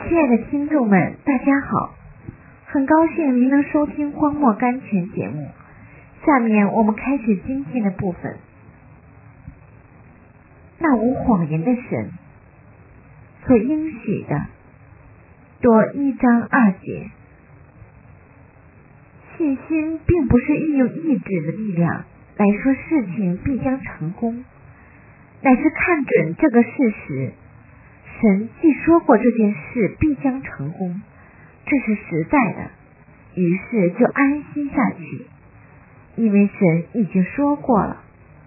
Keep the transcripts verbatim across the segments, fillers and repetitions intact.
亲爱的听众们，大家好，很高兴您能收听荒漠甘泉节目。下面我们开始今天的部分。那无谎言的神所应许的，多一章二节。信心并不是运用意志的力量来说事情必将成功，乃是看准这个事实，神既说过这件事必将成功，这是实在的，于是就安心下去，因为神已经说过了。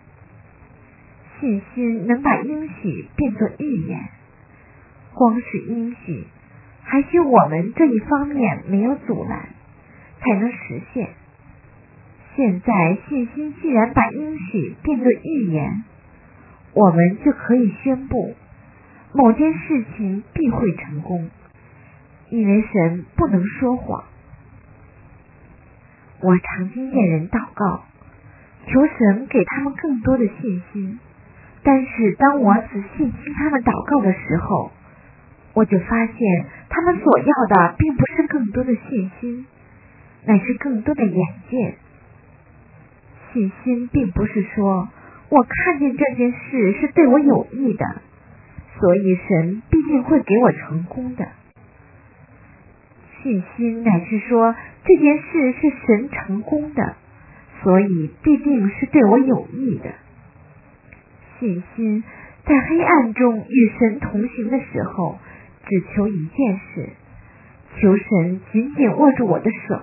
信心能把应许变作预言，光是应许，还需我们这一方面没有阻拦，才能实现。现在信心既然把应许变作预言，我们就可以宣布某件事情必会成功，因为神不能说谎。我常听见人祷告，求神给他们更多的信心，但是当我仔细听他们祷告的时候，我就发现他们所要的并不是更多的信心，乃是更多的眼见。信心并不是说我看见这件事是对我有益的，所以神必定会给我成功的。信心乃是说这件事是神成功的，所以必定是对我有益的。信心在黑暗中与神同行的时候，只求一件事，求神紧紧握住我的手。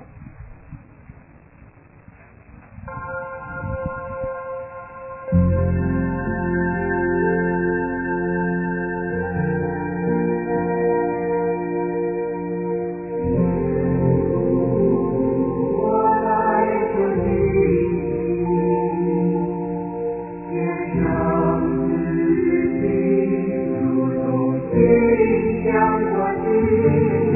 向我去